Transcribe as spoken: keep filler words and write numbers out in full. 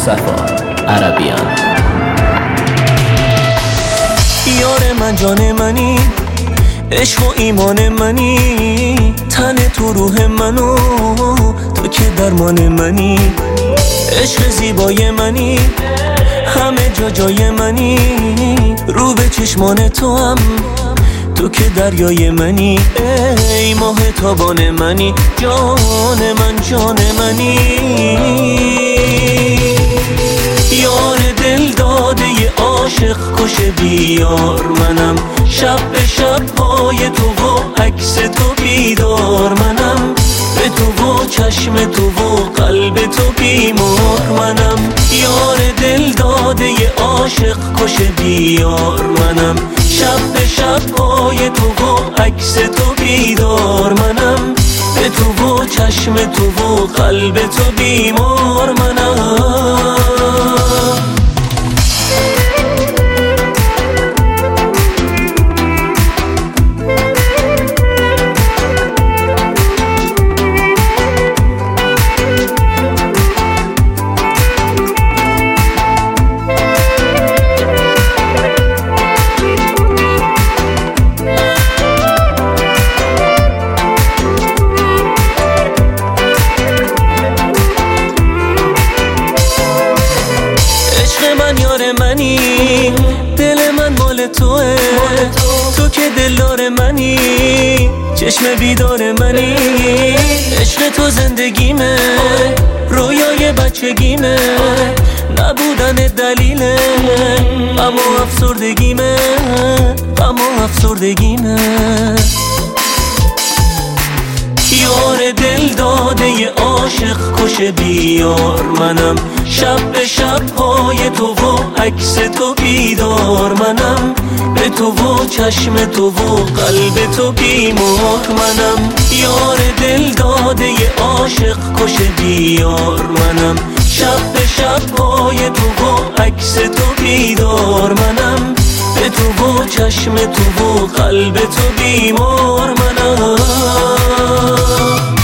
مصطفی عربیان. یار من جان منی، عشق و ایمان منی، تن تو روح منو، تو که درمان منی. عشق زیبای منی، همه جا جای منی، رو به چشمان تو هم، تو که دریای منی. ای ماه تابان منی، جان من جان منی. یار دل داده ی عاشق کش بیار منم، شب به شب پای تو و عکس تو بیدار منم، به تو و چشم تو و قلب تو بیمار منم. یار دل داده ی عاشق کش بیار منم، شب به شب پای تو و عکس تو بیدار منم، به تو و چشم تو و قلب تو بیمار منم. من یار منی، دل من مال توه، تو که دلدار منی، چشم بیدار منی. عشق تو زندگیمه، رویای بچگیمه، نبودن دلیله، اما افسردگیمه، اما افسردگیمه. یار دل داده ی عاشق کش بیار منم، شب به شب پای تو و عکس تو بیدار منم، به تو و چشم تو و قلب تو بیمار منم. یار دل داده ی عاشق کش بیار منم، شب به شب پای تو و عکس تو بیدار منم، به تو و چشم تو و قلب تو بیمار منم.